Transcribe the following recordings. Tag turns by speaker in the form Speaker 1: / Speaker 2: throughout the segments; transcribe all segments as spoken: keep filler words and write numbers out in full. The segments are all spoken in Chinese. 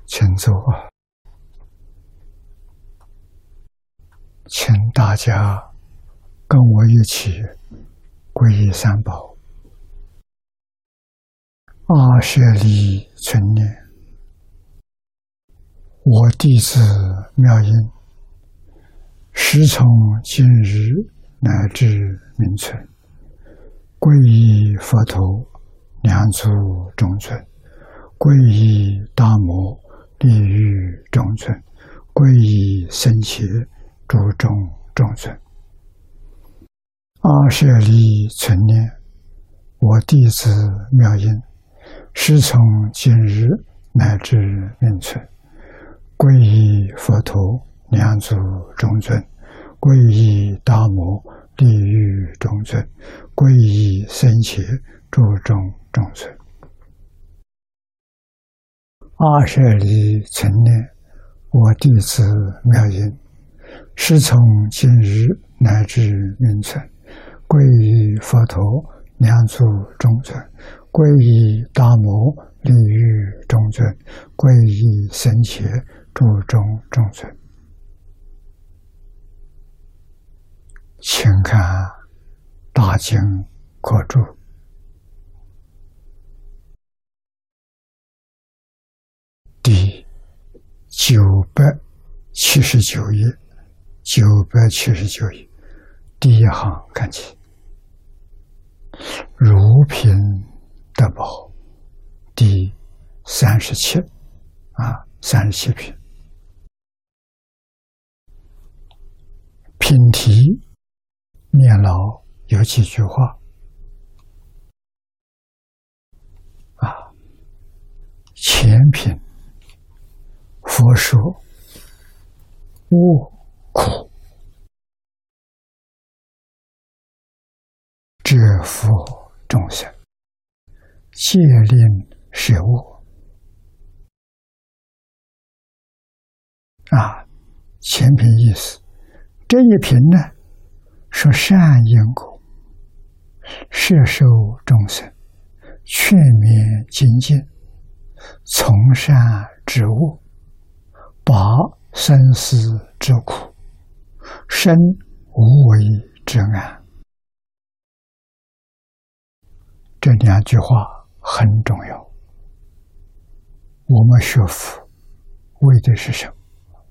Speaker 1: 请坐啊！请大家跟我一起皈依三宝。阿舍利存念，我弟子妙音，时从今日乃至明存，皈依佛陀，两足中尊；皈依大摩，利欲中尊；皈依僧伽，诸众中尊。阿舍利存念，我弟子妙音，时从今日乃至明存，皈依佛陀，两足中尊；皈依大摩，利欲中尊；皈依僧伽，诸众中尊。阿舍利存念，我弟子妙音，时从今日乃至明存，皈依佛陀，两足中尊；皈依大摩，利欲中尊；皈依僧伽，诸众中尊。请看大经课注第九百七十九页，九百七十九页第一行看起，如品德宝第三十七啊，三十七品。品题念老有几句话啊，前品佛说恶苦折伏众生，戒令舍恶啊。前品意思，这一品呢说善因果，摄受众生，劝勉精进，从善治恶，拔生死之苦，生无为之安。这两句话很重要。我们学佛为的是什么？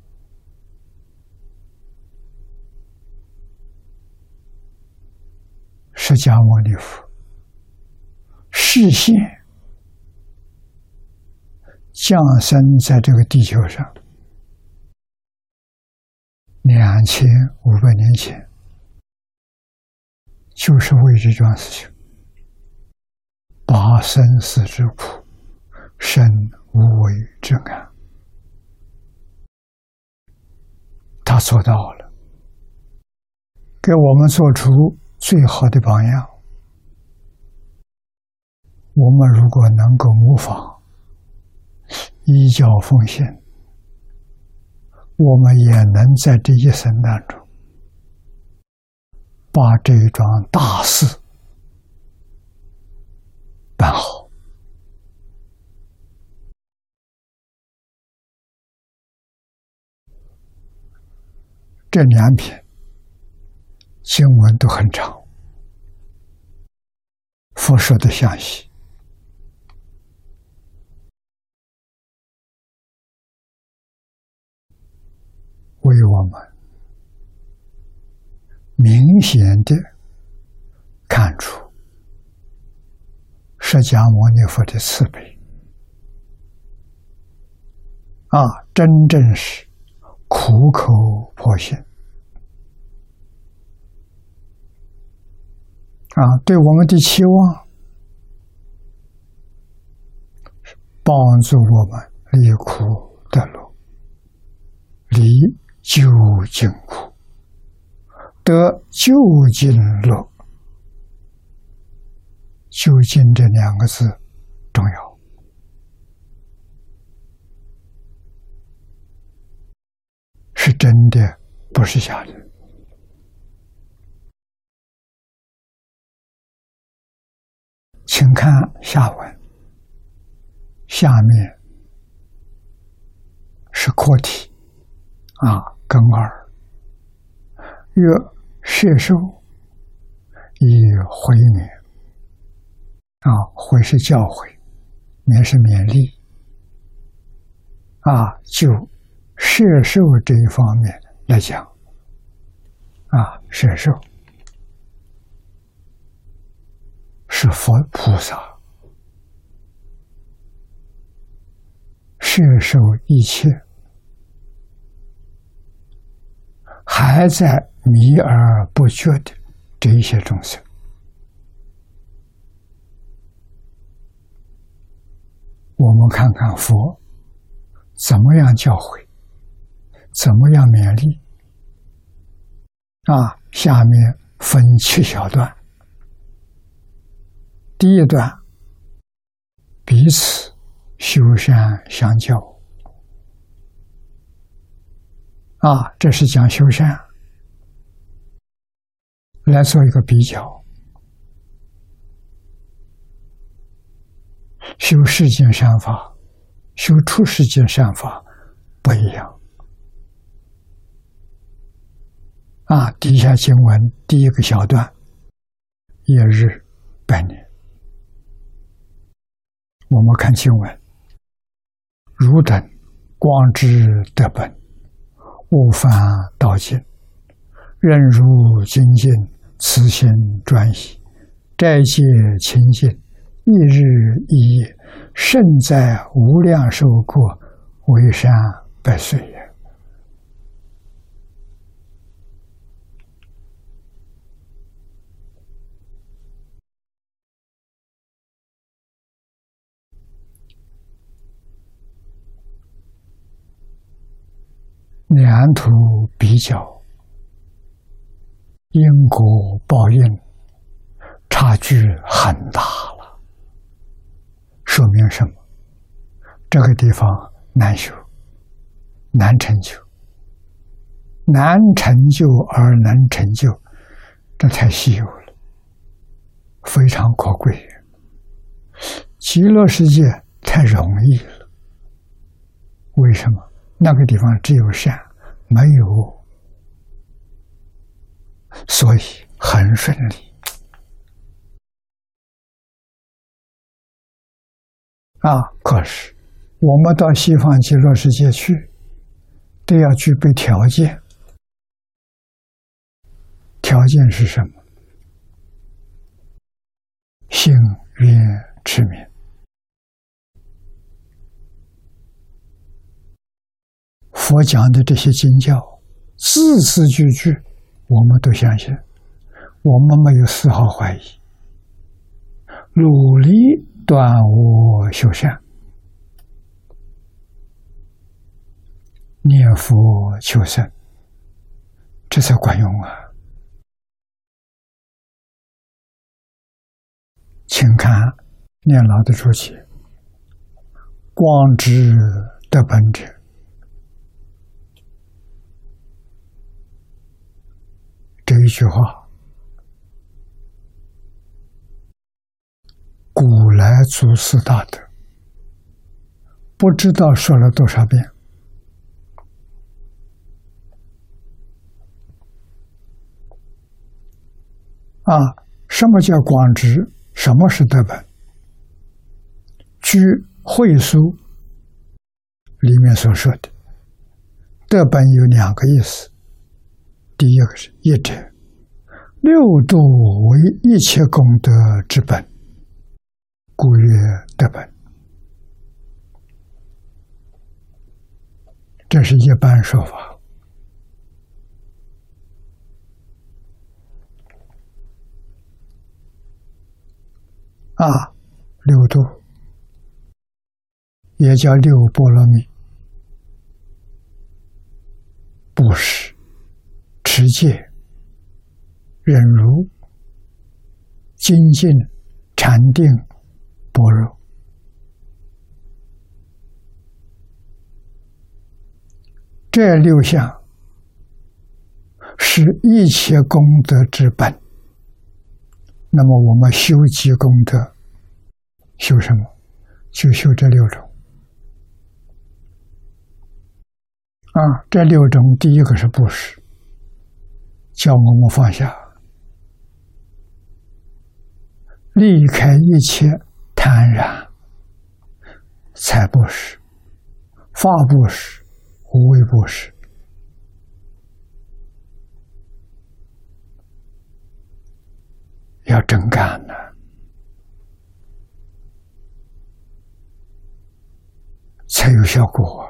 Speaker 1: 释迦牟尼佛示现降生在这个地球上两千五百年前，就是为这桩事情，拔生死之苦，生无为之安。他做到了，给我们做出最好的榜样。我们如果能够模仿，依教奉行，我们也能在这一生当中把这一桩大事办好。这两篇经文都很长，佛说的详细，为我们明显的看出释迦牟尼佛的慈悲啊，真正是苦口婆心啊，对我们的期望，帮助我们离苦得乐，离究竟苦得究竟乐。究竟这两个字重要，是真的，不是假的。请看下文，下面是客体啊，根二。曰摄受以回勉啊，回是教诲，勉是勉励啊，就摄受这一方面来讲啊，摄受是佛菩萨摄受一切还在迷而不觉的这一些众生。我们看看佛怎么样教诲，怎么样勉励啊，下面分七小段。第一段，彼此修善相教啊，这是讲修善，来做一个比较。修世间善法，修出世间善法不一样啊。底下经文第一个小段，夜日百年。我们看经文，汝等光之德本，勿犯道尽，任如精进，慈心专一，斋戒清净，一日一夜，胜在无量寿过，为善百岁也。两图比较，因果报应差距很大了，说明什么？这个地方难修，难成就，难成就而能成就，这太稀有了，非常可贵。极乐世界太容易了，为什么？那个地方只有善，没有恶，所以很顺利。啊，可是我们到西方极乐世界去，都要具备条件。条件是什么？信愿持名。佛讲的这些经教，字字句句我们都相信，我们没有丝毫怀疑，努力断恶修善，念佛求生，这才管用啊！请看念老的注解，光之德本者，这一句话，古来祖师大德不知道说了多少遍啊！什么叫光之？什么是德本？据会书里面所说的，德本有两个意思。第一个是一者，六度为一切功德之本，故曰德本。这是一般说法。啊，六度也叫六波罗蜜，布施、持戒、忍辱、精进、禅定、般若，这六项是一切功德之本。那么我们修积功德，修什么？就修这六种。 啊，这六种第一个是布施，叫我们放下，离开一切贪婪，财布施、法布施、无为布施。要真干呢，才有效果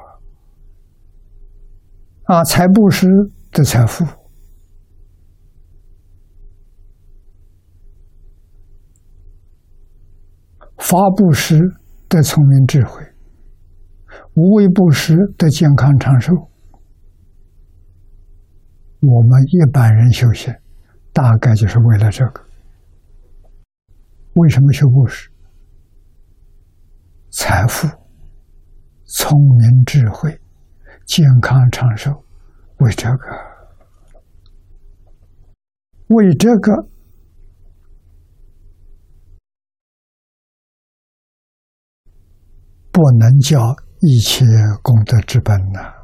Speaker 1: 啊！财布施的财富，法布施的聪明智慧，无为布施的健康长寿。我们一般人修行，大概就是为了这个。为什么修布施？财富、聪明智慧、健康长寿，为这个，为这个不能叫一切功德之本呐、啊。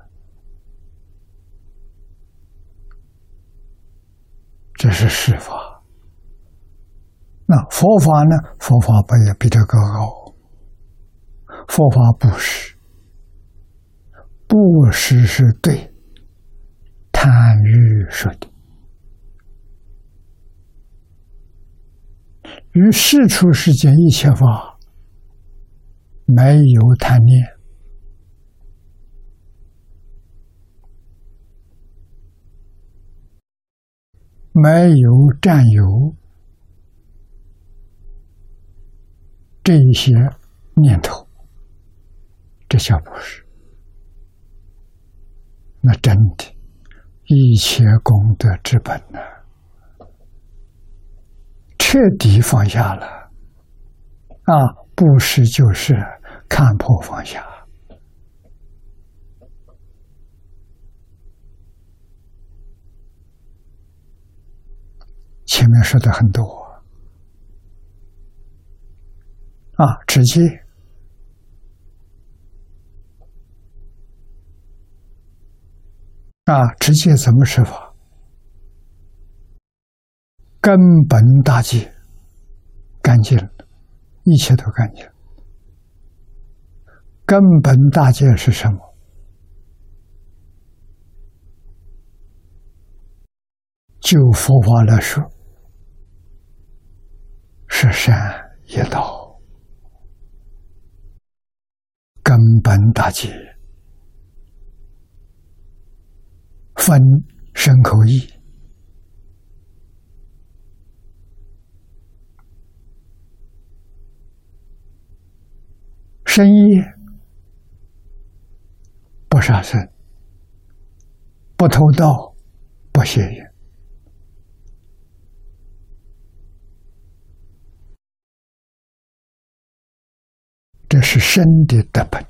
Speaker 1: 这是事法。那佛法呢？佛法不也比这个高？佛法布施，布施是对贪欲说的，于世出世间一切法没有贪念，没有占有。这一些念头，这叫布施。那真的，一切功德之本呢、啊，彻底放下了。啊，布施就是看破放下。前面说的很多。啊，持戒啊，持戒怎么持法？根本大戒，干净了，一切都干净。根本大戒是什么？就佛法来说，是善业道。根本大戒，分身口意，身业不杀生，不偷盗，不邪淫，这是身的德本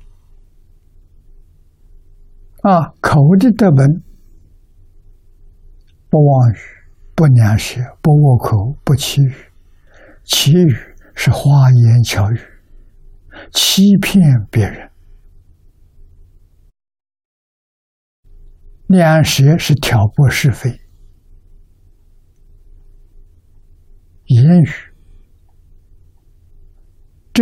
Speaker 1: 啊，口的德本，不妄语，不两舌，不恶口，不绮语。绮语是花言巧语，欺骗别人；两舌是挑拨是非。言语，这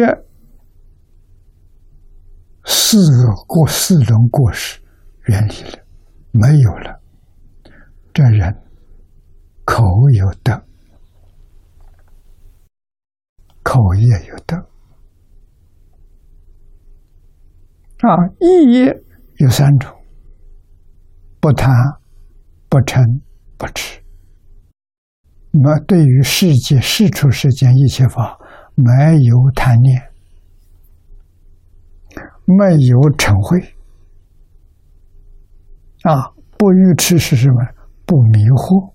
Speaker 1: 四个过四种过失远离了，没有了，这人口有德，口业有德啊。意业有三种：不贪、不嗔、不痴。那么对于世界世出世间一切法，没有贪念，没有嗔恚啊。不愚痴是什么？不迷惑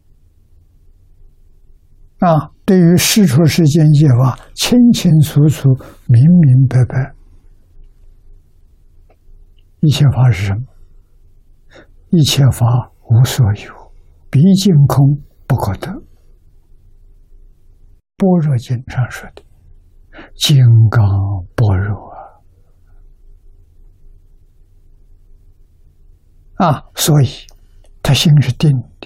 Speaker 1: 啊。对于世出世间一切法，清清楚楚、明明白白。一切法是什么？一切法无所有，毕竟空，不可得。般若经上说的金刚般若啊， 啊，所以他心是定的。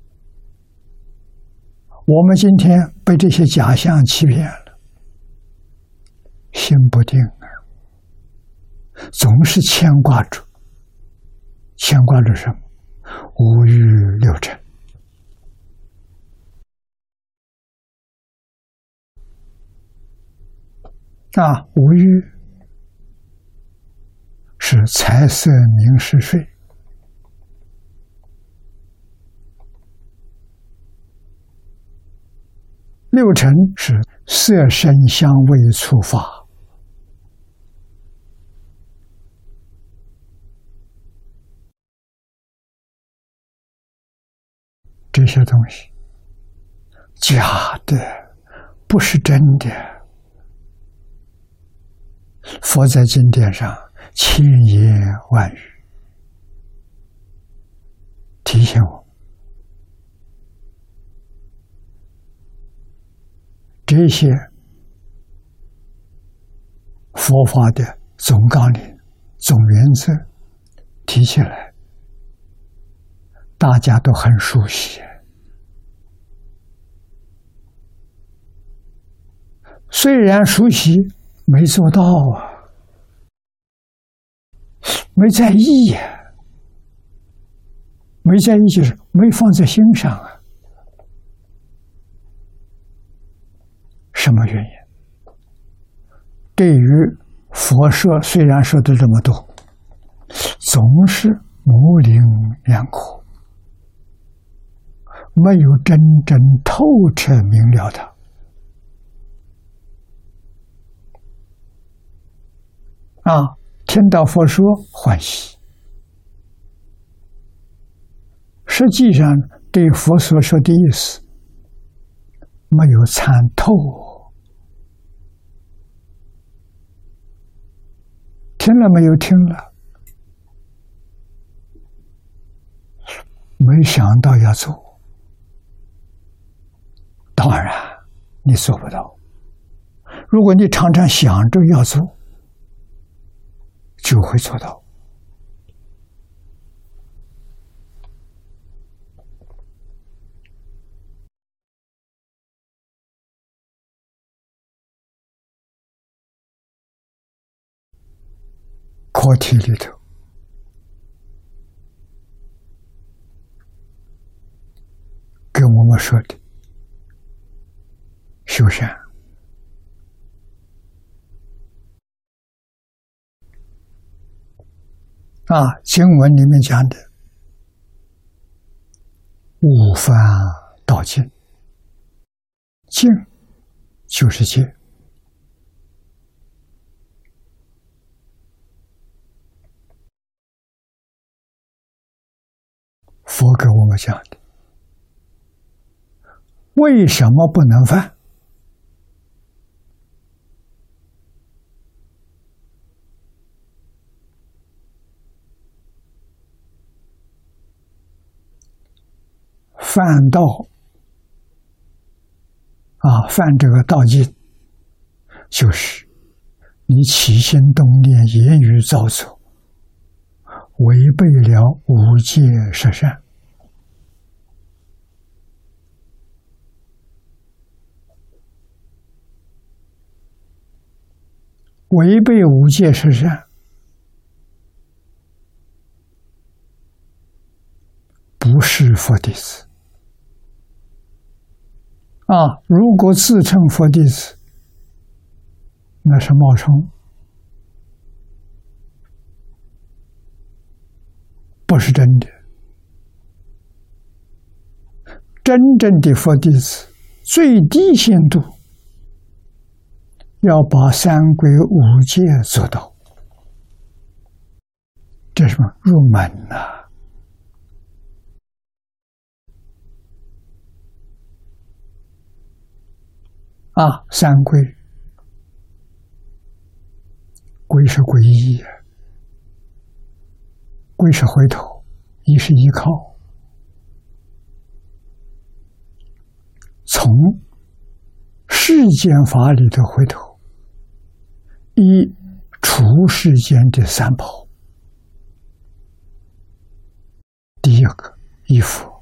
Speaker 1: 我们今天被这些假象欺骗了，心不定啊，总是牵挂着，牵挂着什么？五欲六尘。啊，五欲是财色名食睡，六尘是色声香味触法，这些东西假的，不是真的。佛在经典上千言万语提醒我，这些佛法的总纲领、总原则提起来，大家都很熟悉。虽然熟悉，没做到啊，没在意呀，没在意就是没放在心上啊。什么原因？对于佛说，虽然说的这么多，总是模棱两可，没有真正透彻明了的。啊，听到佛说欢喜，实际上对佛所说的意思没有参透，听了没有听了，没想到要做，当然你做不到。如果你常常想着要做，就会做到。课题里头跟我们说的修善，啊，经文里面讲的悟法道净，净就是戒，佛给我们讲的。为什么不能犯？犯道啊，犯这个道境，就是你起心动念、言语造作，违背了五戒十善。违背五戒十善，不是佛弟子。啊，如果自称佛弟子，那是冒充，不是真的。真正的佛弟子，最低限度要把三归五戒做到，这是什么？入门呐、啊！啊，三归，归是皈依，归是回头，依是依靠。从世间法里头回头，依除世间的三宝， 第一个依佛，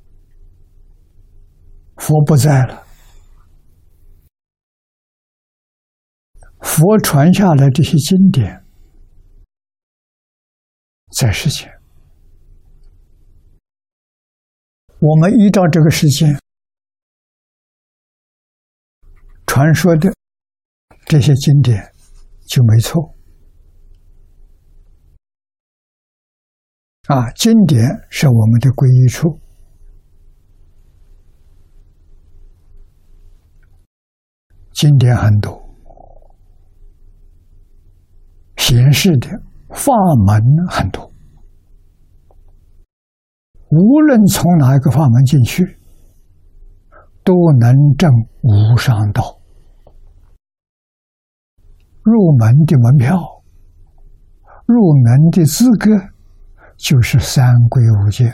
Speaker 1: 佛不在了，佛传下来这些经典在世间，我们依照这个时间传说的这些经典就没错。啊，经典是我们的皈依处，经典很多，显示的法门很多，无论从哪一个法门进去，都能证无上道。入门的门票，入门的资格就是三皈五戒。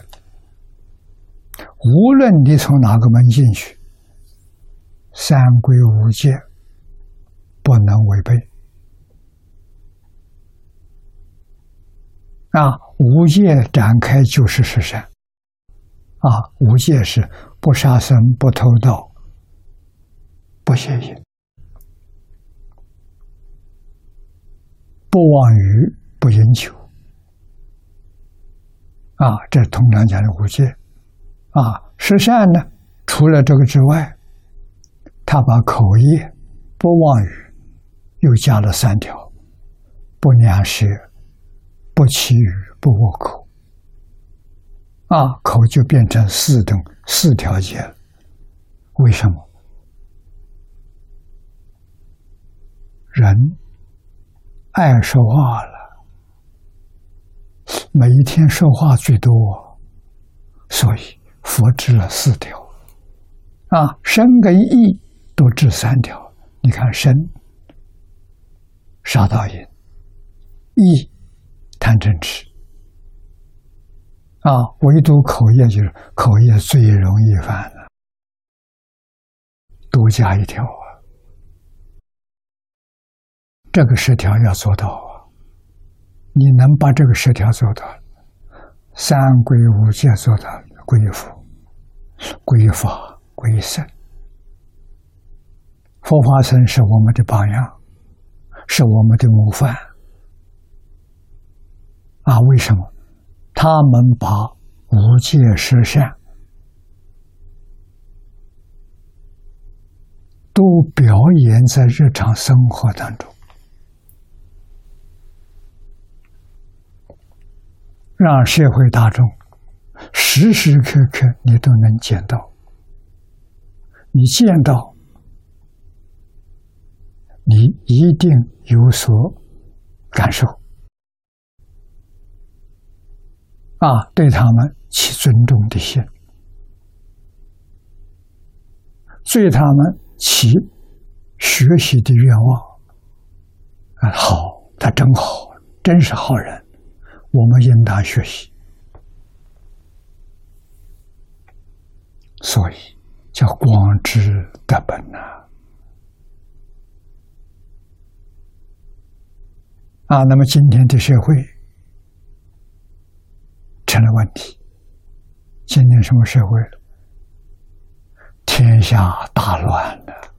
Speaker 1: 无论你从哪个门进去，三皈五戒不能违背。啊，五戒展开就是十善。啊，五戒是不杀生、不偷盗、不邪淫、不妄语、不饮酒。啊，这通常讲的五戒。啊，十善呢，除了这个之外，他把口业、不妄语又加了三条：不两舌、不绮语、不恶口。啊，口就变成四等四条戒了。为什么？人爱说话了，每一天说话最多，所以佛制了四条。啊，身跟意都制三条。你看身，杀盗淫；意，贪嗔痴。啊，唯独口业就是口业最容易犯了，多加一条啊。这个十条要做到啊，你能把这个十条做到，三皈五戒做到，皈佛、皈法、皈僧。佛法僧是我们的榜样，是我们的模范。啊，为什么？他们把五戒十善都表演在日常生活当中，让社会大众时时刻刻你都能见到。你见到，你一定有所感受。啊，对他们起尊重的心，对他们起学习的愿望。啊，好，他真好，真是好人，我们应当学习。所以叫广知德本呐。啊，那么今天的社会成了问题。今天什么社会？天下大乱了。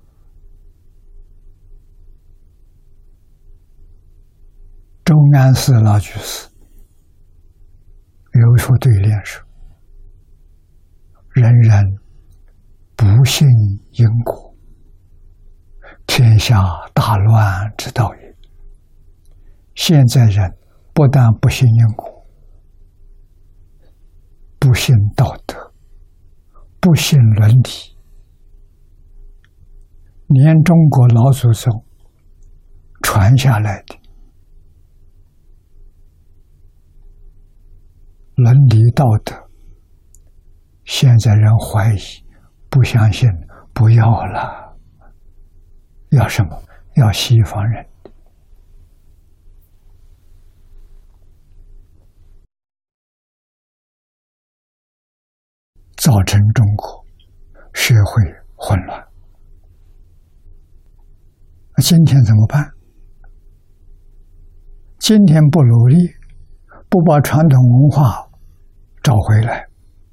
Speaker 1: 中安寺老居士有处对联说：“人人不信因果，天下大乱之道也。”现在人不但不信因果，不信道德，不信伦理，连中国老祖宗传下来的伦理道德，现在人怀疑，不相信，不要了。要什么？要西方人。造成中国社会混乱。那今天怎么办？今天不努力，不把传统文化找回来。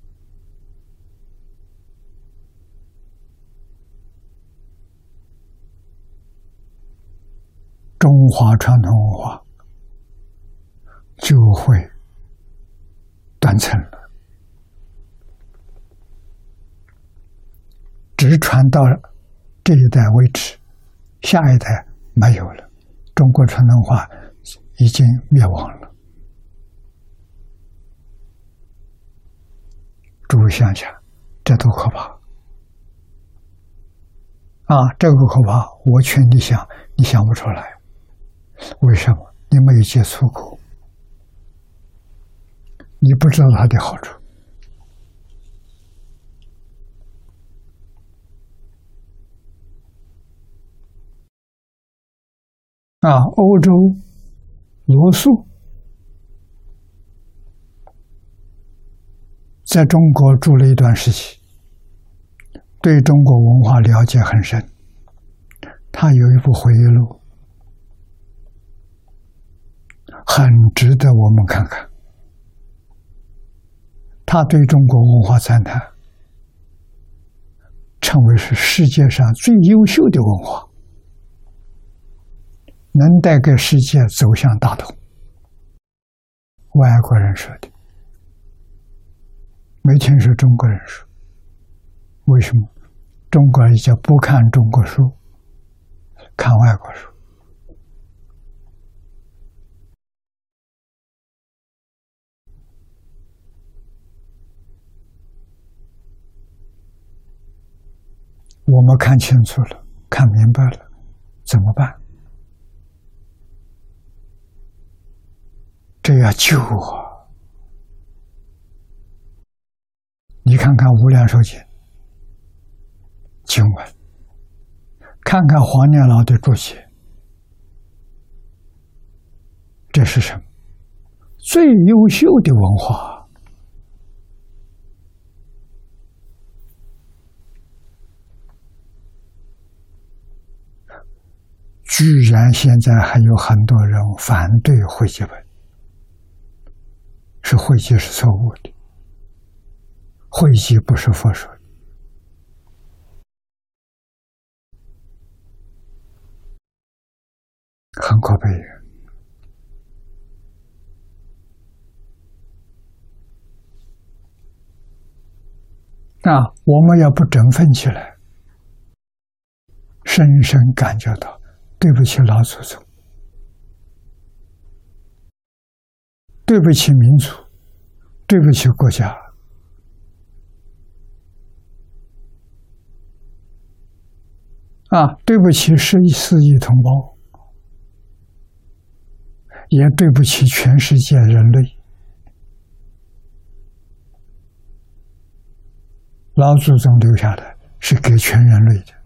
Speaker 1: 中华传统文化就会断层了，只传到这一代为止，下一代没有了，中国传统文化已经灭亡了。诸位想想，这多可怕啊！这个可怕，我劝你想，你想不出来。为什么？你没有接触过，你不知道它的好处。啊，欧洲罗素在中国住了一段时期，对中国文化了解很深。他有一部回忆录，很值得我们看看。他对中国文化赞叹，称为是世界上最优秀的文化，能带给世界走向大同。外国人说的，没听说中国人说。为什么？中国人就不看中国书，看外国书。我们看清楚了，看明白了，怎么办？这要救啊！你看看《无量寿经》经文，看看黄念老的注解，这是什么？最优秀的文化。居然现在还有很多人反对汇集本，是汇集是错误的，汇集不是佛说的。很可悲。那我们要不振奋起来，深深感觉到对不起老祖宗，对不起民族，对不起国家，啊，对不起十四亿同胞，也对不起全世界人类。老祖宗留下的是给全人类的。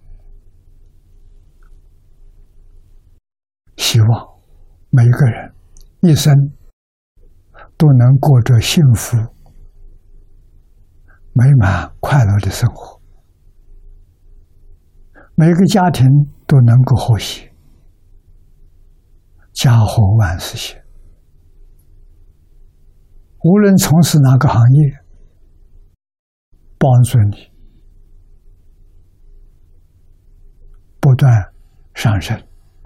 Speaker 1: 希望每个人一生都能过着幸福、美满、快乐的生活，每个家庭都能够和谐，家和万事兴。无论从事哪个行业，帮助你不断上升。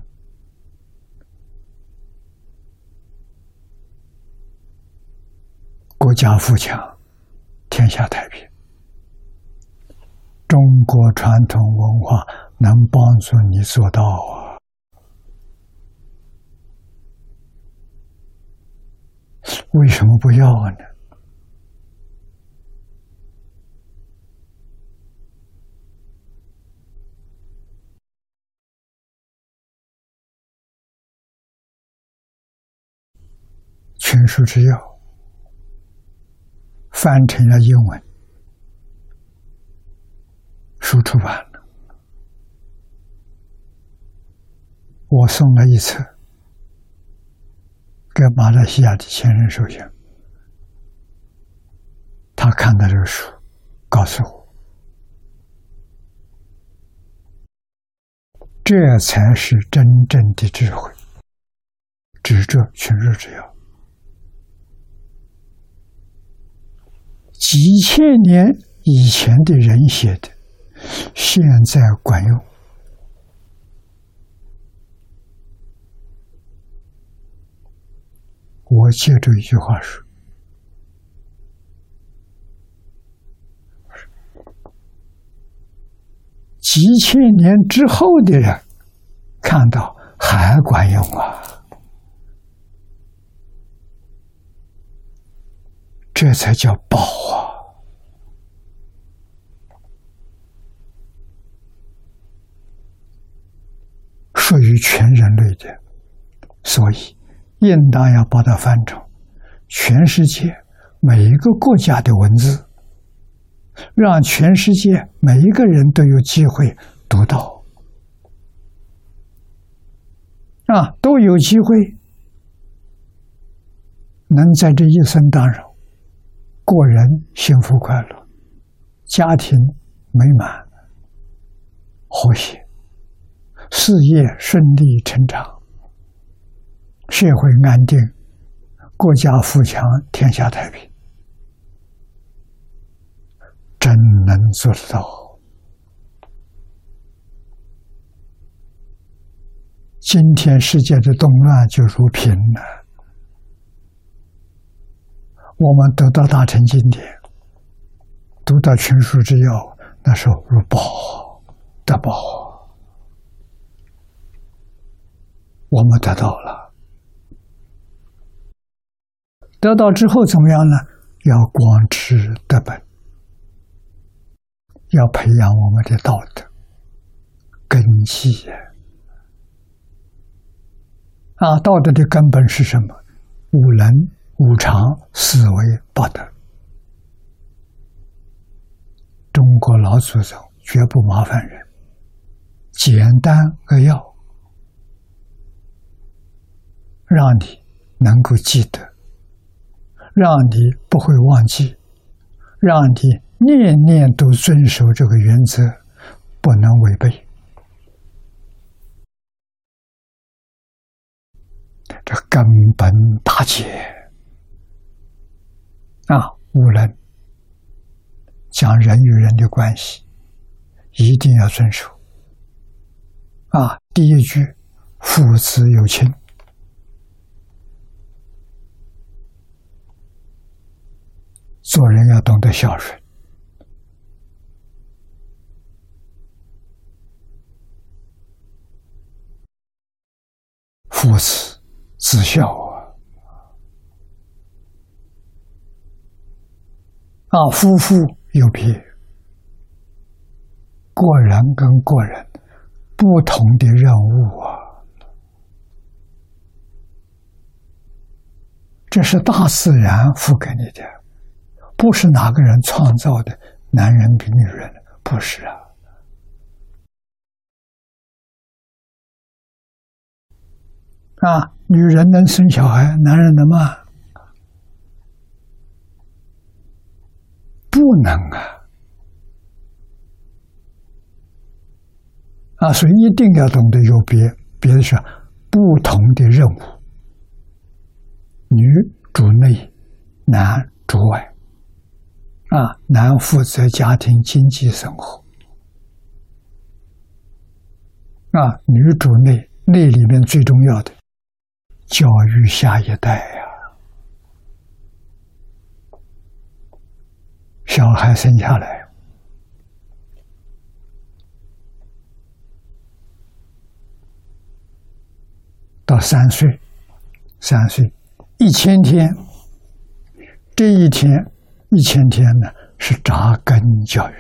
Speaker 1: 国家富强，天下太平。中国传统文化能帮助你做到啊！为什么不要呢？全书之要翻成了英文，书出版了，我送了一册给马来西亚的前任首相，他看到这个书，告诉我，这才是真正的智慧，指着群书之要。 几千年以前的人写的，现在管用。我接着一句话说，几千年之后的人看到还管用啊，这才叫宝啊！属于全人类的，所以应当要把它翻成全世界每一个国家的文字，让全世界每一个人都有机会读到，啊，都有机会能在这一生当中过人幸福快乐，家庭美满和谐，事业顺利成长，社会安定，国家富强，天下太平，真能做得到。今天世界的动乱就如贫了，我们得到大乘经典，读到群书之要，那时候如宝得宝，我们得到了。得到之后怎么样呢？要广持德本，要培养我们的道德根基啊！道德的根本是什么？五能、五常、四维、八德。中国老祖宗绝不麻烦人，简单扼要，让你能够记得，让你不会忘记，让你念念都遵守这个原则，不能违背。这根本大戒啊！无能讲人与人的关系，一定要遵守啊！第一句，父子有亲。做人要懂得孝顺，父慈子孝啊！啊，夫妇有别，过人跟过人不同的任务啊，这是大自然赋给你的。不是哪个人创造的，男人比女人，不是啊。啊，女人能生小孩，男人能吗？不能啊！啊，所以一定要懂得有别，别的是不同的任务，女主内，男主外。啊，男负责家庭经济生活，啊，女主内，内里面最重要的教育下一代呀、啊。小孩生下来，到三岁，三岁一千天，这一天。一千天呢，是扎根教育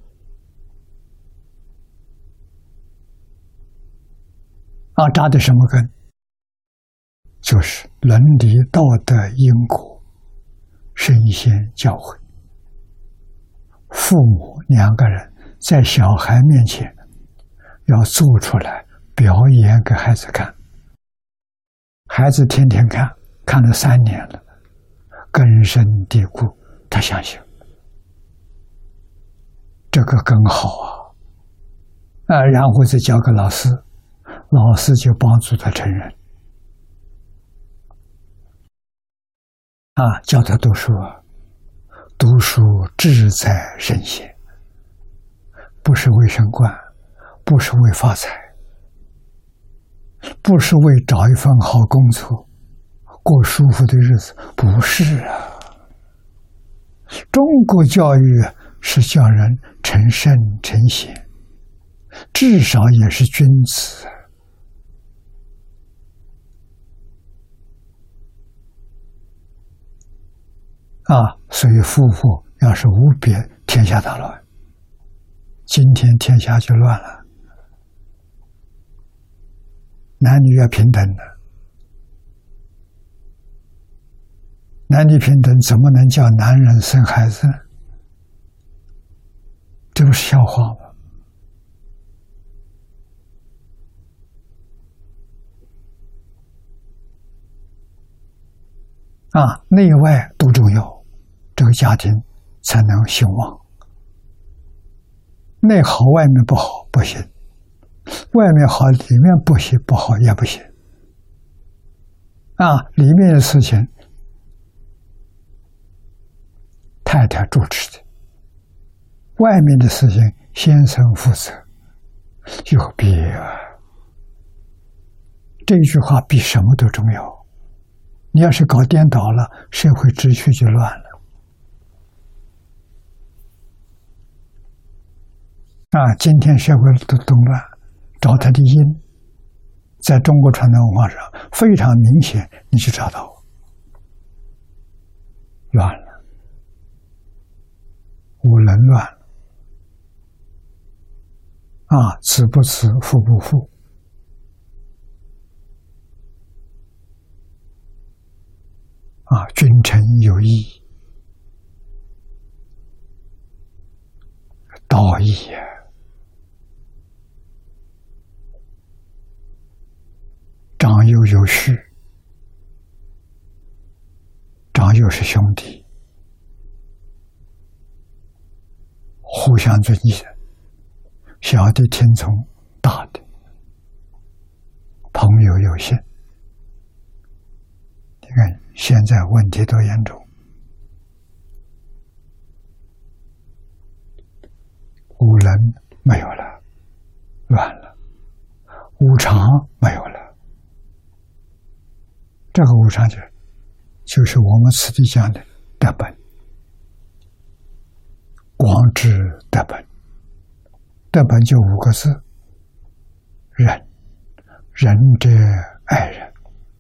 Speaker 1: 啊，扎的什么根？就是伦理道德因果圣贤教诲。父母两个人在小孩面前要做出来，表演给孩子看，孩子天天看，看了三年了，根深蒂固。他相信这个更好啊，啊，然后再交给老师，老师就帮助他成人，啊，教他读书啊， 读书志在圣贤，不是为升官，不是为发财，不是为找一份好工作，过舒服的日子，不是啊。中国教育是叫人成圣成贤，至少也是君子啊。所以夫妇要是无别，天下大乱。今天天下就乱了，男女要平等的，男女平等怎么能叫男人生孩子呢？这不是笑话吗？啊，内外都重要，这个家庭才能兴旺。内好外面不好不行，外面好里面不行不好也不行。啊，里面的事情太太主持的，外面的事情先生负责，有别啊。这句话比什么都重要。你要是搞颠倒了，社会秩序就乱了。啊，今天社会都动乱，找它的因，在中国传统文化上非常明显，你就找到乱了，五伦乱了，啊，子不子，父不父，啊，君臣有义，道义呀。长幼有序，长幼是兄弟，互相尊敬，小的听从大的，朋友有信。你看现在问题多严重，五伦没有了，乱了，五常没有了。这个无常就就是我们此地讲的德本，广知德本。德本就五个字：仁。仁者爱人，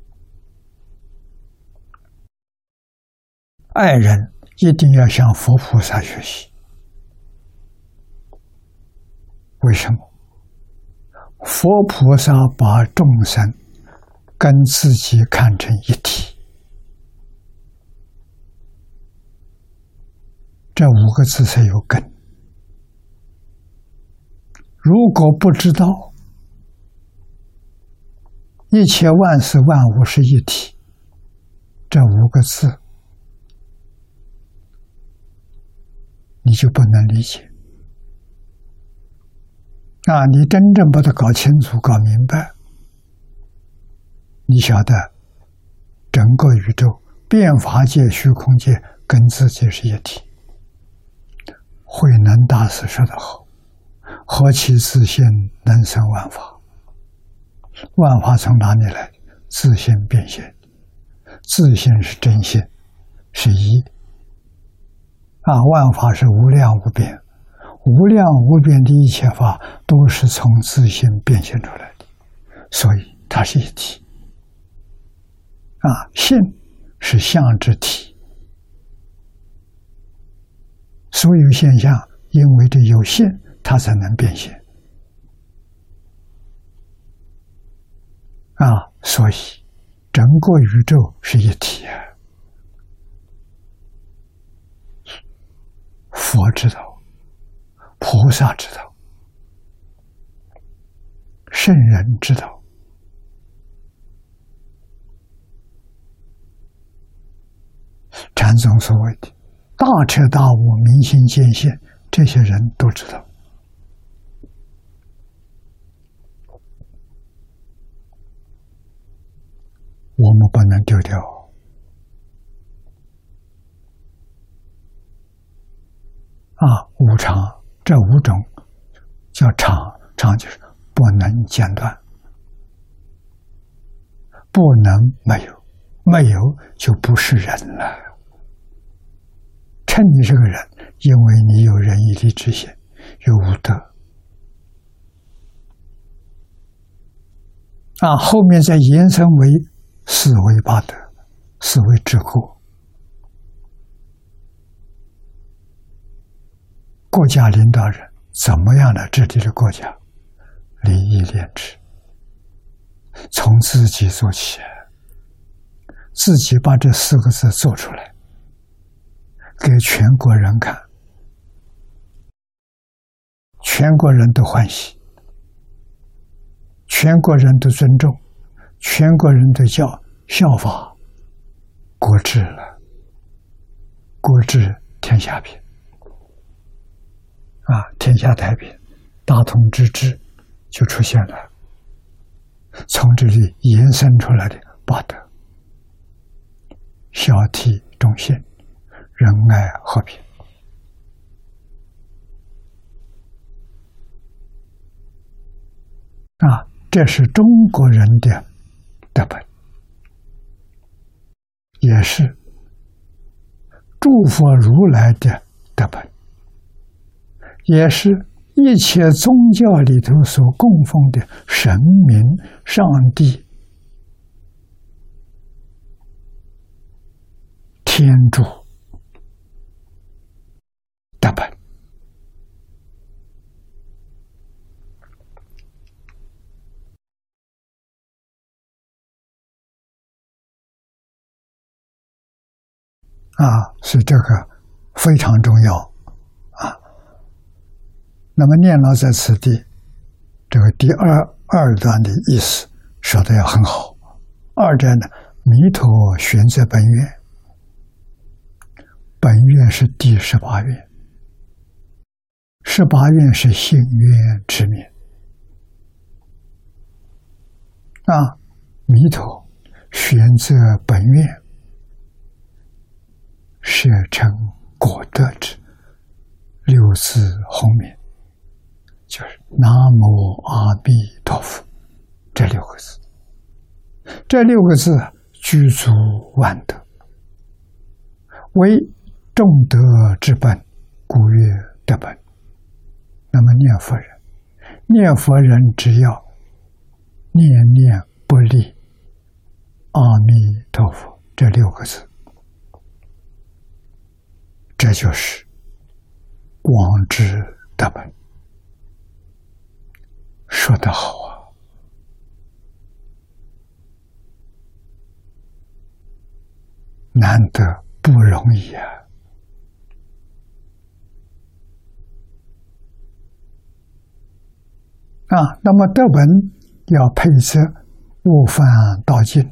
Speaker 1: 爱人一定要向佛菩萨学习。为什么？佛菩萨把众生跟自己看成一体，这五个字才有根。如果不知道一切万事万物是一体，这五个字你就不能理解。啊，你真正把它搞清楚、搞明白，你晓得整个宇宙变法界、虚空界跟自己是一体。慧能大师说得好：何其自性，能生万法。万法从哪里来？自性变现。自性是真性，是一啊，万法是无量无边，无量无边的一切法都是从自性变现出来的，所以它是一体。啊，性是相之体，所有现象因为这有性，它才能变现。啊，所以整个宇宙是一体啊。佛知道，菩萨知道，圣人知道。禅宗所谓的大彻大悟、明心见性，这些人都知道。我们不能丢掉。 无常，这五种叫常，常就是不能间断，不能没有，没有就不是人了。称你是个人，因为你有仁义礼智信，有五德啊，后面再延伸为四维八德，四维治国。国家领导人怎么样来治理的国家？礼义廉耻，从自己做起，自己把这四个字做出来，给全国人看，全国人都欢喜，全国人都尊重，全国人都叫效法，国治了，国治天下平啊，天下太平，大同之治就出现了。从这里延伸出来的八德：孝悌忠信、仁爱和平。啊，这是中国人的德本，也是诸佛如来的德本，也是一切宗教里头所供奉的神明、上帝、天主德本。啊，所以这个非常重要啊。那么念老在此地，这个第二二段的意思说的也很好。二者呢，弥陀玄在本愿，本愿是第十八愿，十八愿是信愿持名啊。弥陀玄在本愿，摄成果德之六字洪名，就是南无阿弥陀佛这六个字。这六个字具足万德，为众德之本，故曰德本。那么念佛人，念佛人只要念念不离阿弥陀佛这六个字，这就是广智德本。说得好啊！难得，不容易啊！啊，那么德本要配合悟饭道尽，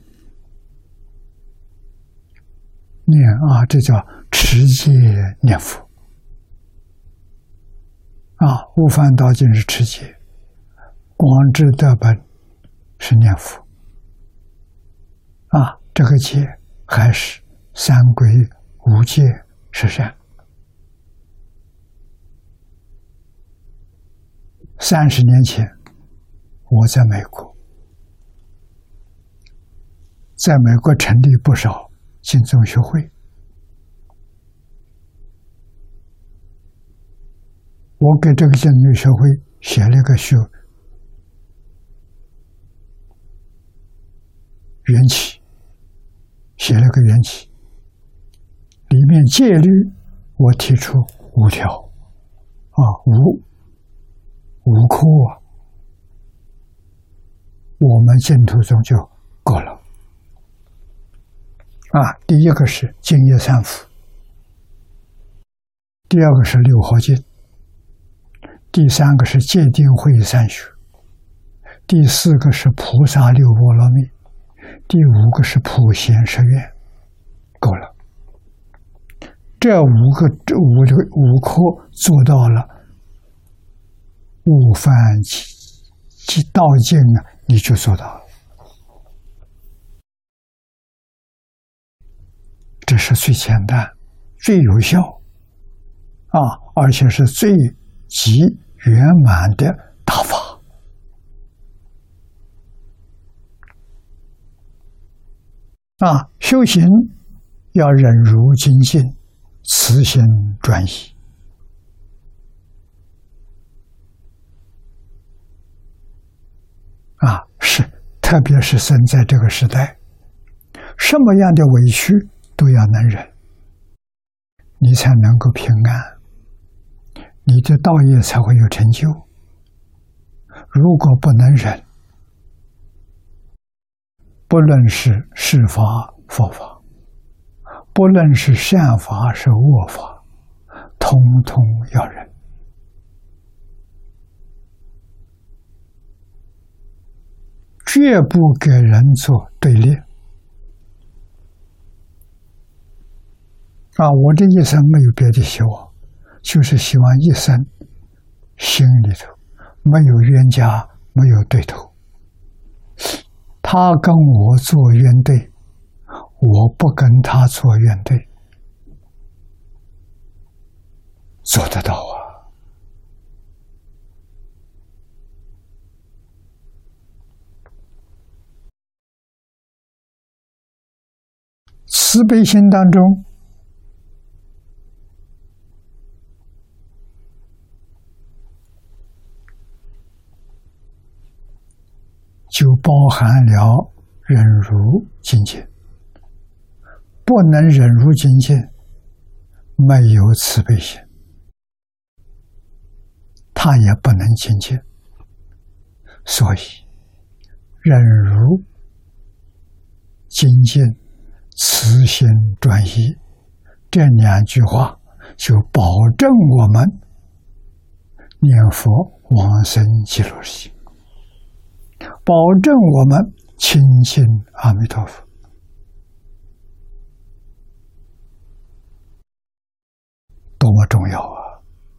Speaker 1: 念啊，这叫持戒念佛啊。悟饭道尽是持戒，广智德本是念佛啊。这个戒还是三归五戒十善。三十年前，我在美国，在美国成立不少净宗学会。我给这个净宗学会写了个序缘起，写了个缘起，里面戒律我提出五条啊，五五科啊，我们净土宗就够了啊。第一个是净业三福，第二个是六合敬，第三个是戒定慧三学，第四个是菩萨六波罗蜜，第五个是普贤十愿，够了。这五个这五这个五科做到了，悟饭即道尽啊，你就做到了。这是最简单、最有效啊，而且是最极圆满的大法。啊，修行要忍辱精进，慈心专一。啊，是，特别是生在这个时代，什么样的委屈都要能忍，你才能够平安，你的道业才会有成就。如果不能忍，不论是是法、佛法，不论是善法是恶法，通通要忍。绝不给人做对立。啊，我这一生没有别的希望，就是希望一生心里头没有冤家，没有对头。他跟我做冤对，我不跟他做冤对，做得到啊。慈悲心当中，就包含了忍辱精进。不能忍辱精进，没有慈悲心，他也不能精进。所以，忍辱精进、慈心专一这两句话，就保证我们念佛往生极乐世界，保证我们亲近阿弥陀佛。多么重要啊！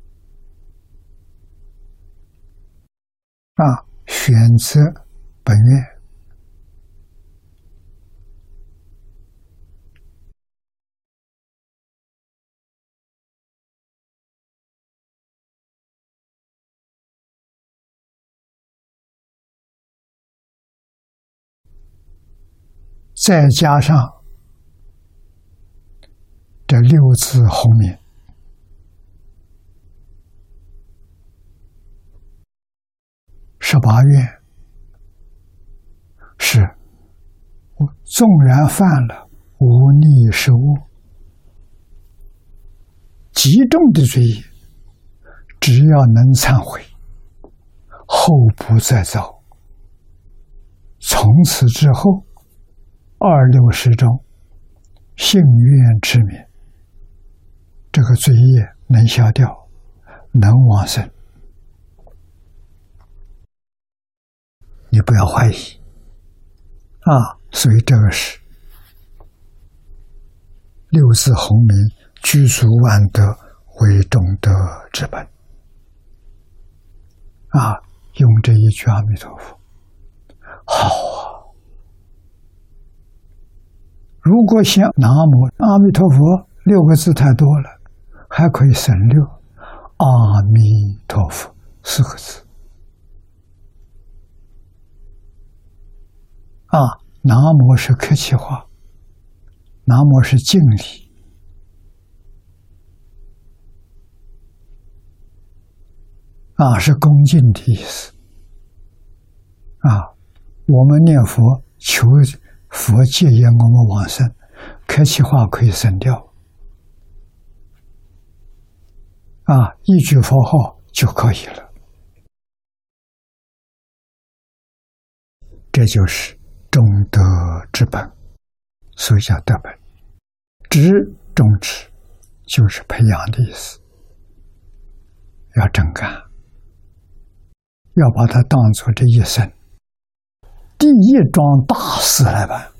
Speaker 1: 啊，选择本愿，再加上这六字洪名，十八愿是我纵然犯了无逆失误极重的罪业，只要能忏悔，后不再造，从此之后二六时中幸愿之免，这个罪业能消掉，能往生。你不要怀疑啊！所以这个是六字洪名，具足万德为重德之本啊！用这一句阿弥陀佛，好啊！如果想南无阿弥陀佛六个字太多了，还可以省略阿弥陀佛四个字。啊，南无是客气话，南无是敬礼，啊，是恭敬的意思。啊，我们念佛求佛戒言我们往生，客气话可以省掉。啊，一句佛号就可以了。这就是重德之本，所以叫德本。知重知就是培养的意思，要真干，要把它当作这一生第一桩大事来办，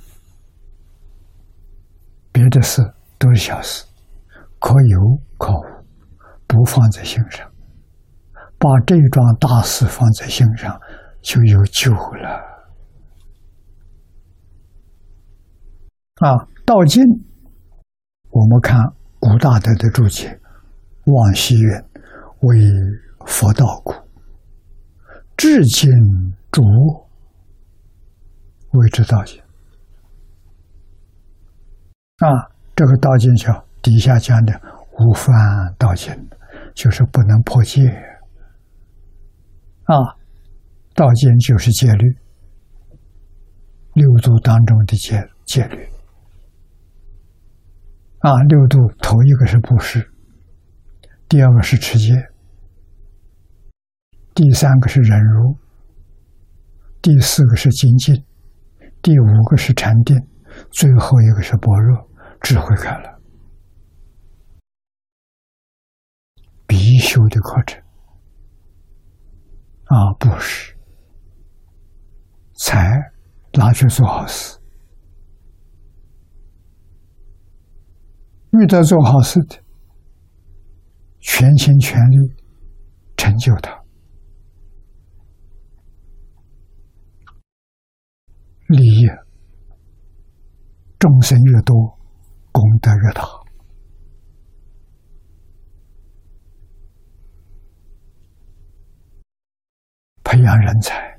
Speaker 1: 别的事都是小事，可有可无，不放在心上，把这一桩大事放在心上，就有救了。啊，到今我们看古大德的注解， 望西云为佛道故，至今诸我谓之道经。啊，这个道经叫底下讲的无犯道经，就是不能破戒。啊，道经就是戒律，六度当中的戒戒律。啊，六度头一个是布施，第二个是持戒，第三个是忍辱，第四个是精进，第五个是禅定，最后一个是般若，智慧开了，必修的课程。啊，布施，财拿去做好事，遇到做好事的，全心全力成就他。利益众生越多，功德越大。培养人才，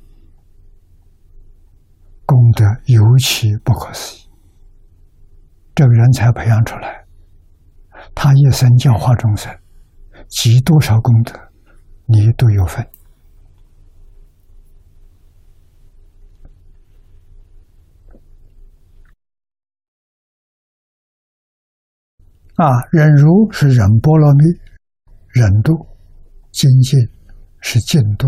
Speaker 1: 功德尤其不可思议。这个人才培养出来，他一生教化众生，积多少功德，你都有份。啊，忍辱是忍波罗蜜，忍度；精进是进度。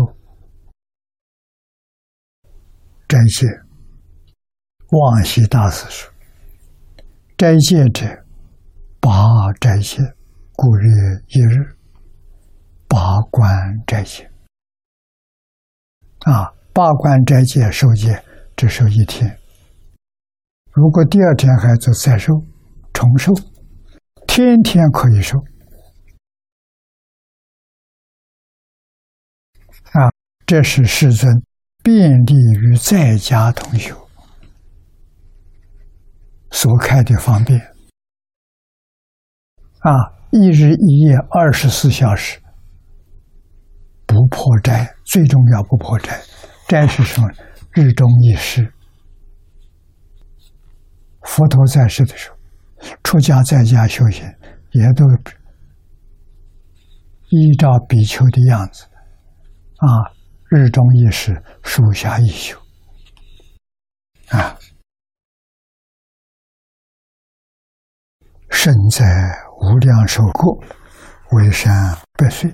Speaker 1: 斋戒，望西大师说：“斋戒者，八斋戒，故曰一日。八关斋戒。”啊，八关斋戒受戒只受一天，如果第二天还做再受，重受。天天可以受啊！这是世尊便利于在家同修所开的方便啊！一日一夜二十四小时不破斋，最重要不破斋。斋是什么？日中一时。佛陀在世的时候，出家在家修行，也都依照比丘的样子啊，日中一时，树下一宿啊。身在无量寿国，为山百岁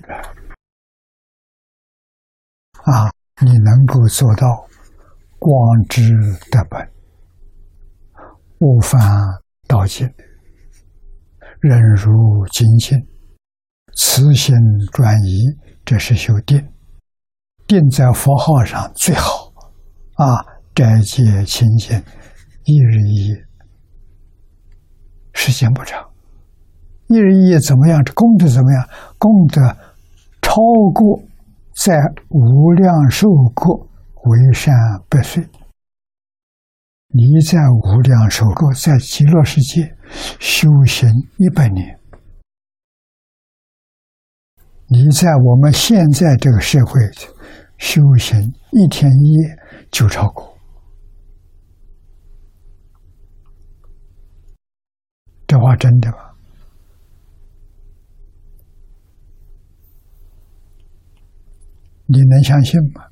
Speaker 1: 啊！你能够做到光之德本，无犯道经，忍辱精进，慈心专一，这是修定。定在佛号上最好啊！斋戒清净，一日一夜，时间不长。一日一夜怎么样？这功德怎么样？功德超过在无量寿国为善百岁。你在无量寿国，在极乐世界修行一百年，你在我们现在这个社会修行一天一夜就超过。这话真的吗？你能相信吗？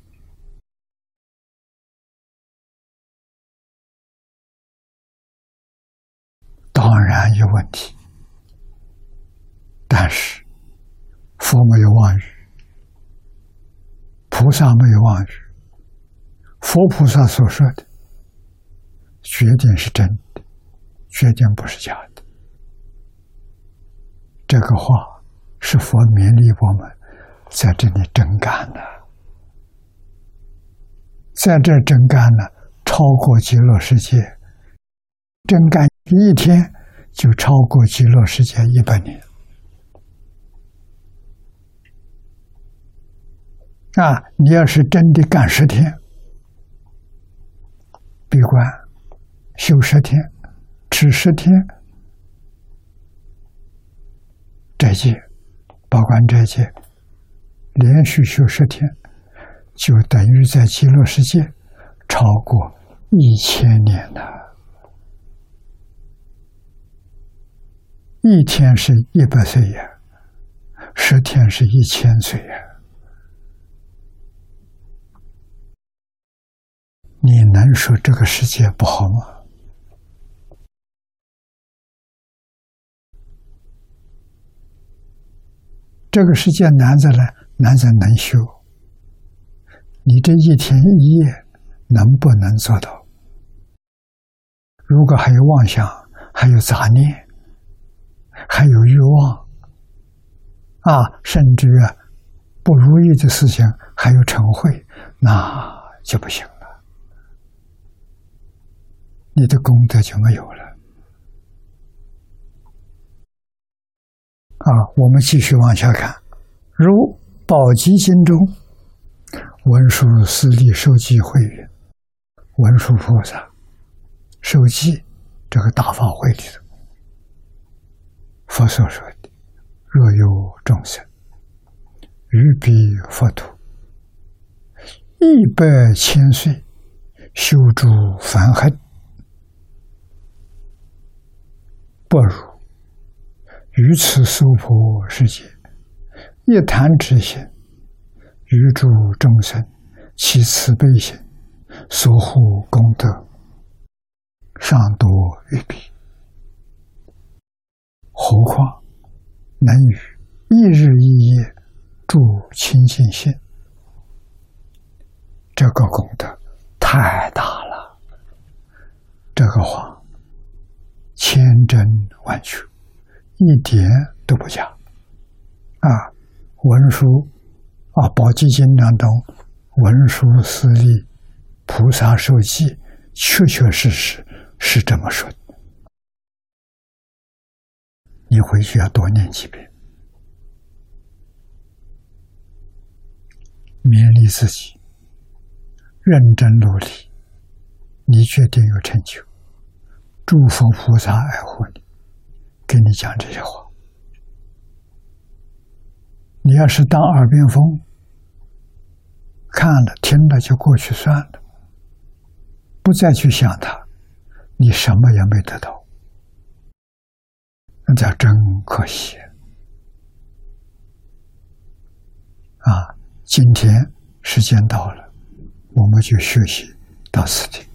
Speaker 1: 当然有问题，但是佛没有妄语，菩萨没有妄语，佛菩萨所说的决定是真的，决定不是假的。这个话是佛勉励我们在这里真干了，在这真干了，超过极乐世界，真干一天就超过极乐世界一百年啊！你要是真的干十天，闭关修十天，吃十天斋戒， 八关斋戒，连续修十天，就等于在极乐世界超过一千年了。一天是一百岁呀，十天是一千岁呀。你能说这个世界不好吗？这个世界难在呢，难在能修。你这一天一夜能不能做到？如果还有妄想，还有杂念，还有欲望，啊，甚至啊不如意的事情还有嗔恚，那就不行了，你的功德就没有了。啊，我们继续往下看，如《宝积经》中文殊师利受记会云：文殊菩萨受记这个大法会里头，佛所说的，若有众生于彼佛土一百千岁修诸梵行，不如于此娑婆世界一弹指心，于诸众生其慈悲心所护功德尚多于彼，何况能于一日一夜助清净心，这个功德太大了。这个话千真万确，一点都不假。啊，文殊啊，《宝积经》当中，文殊师利菩萨受记，确确实实是这么说的。你回去要多念几遍，勉励自己，认真努力，你决定有成就。诸佛菩萨爱护你，跟你讲这些话。你要是当耳边风，看了听了就过去算了，不再去想它，你什么也没得到，那叫真可惜啊！今天时间到了，我们就学习到此地。